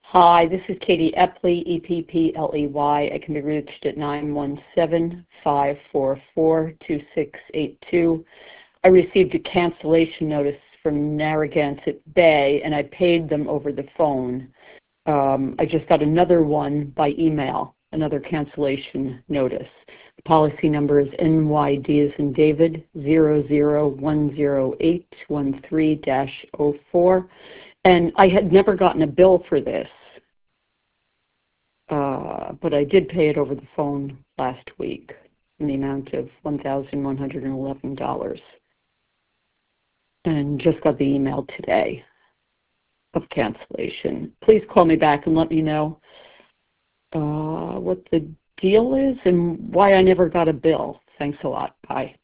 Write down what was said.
Hi, this is Katie Epley, E-P-P-L-E-Y. I can be reached at 917-544-2682. I received a cancellation notice from Narragansett Bay, and I paid them over the phone. I just got another one by email, another cancellation notice. The policy number is NYD as in David 0010813-04. And I had never gotten a bill for this, but I did pay it over the phone last week in the amount of $1,111 and just got the email today of cancellation. Please call me back and let me know what the deal is and why I never got a bill. Thanks a lot. Bye.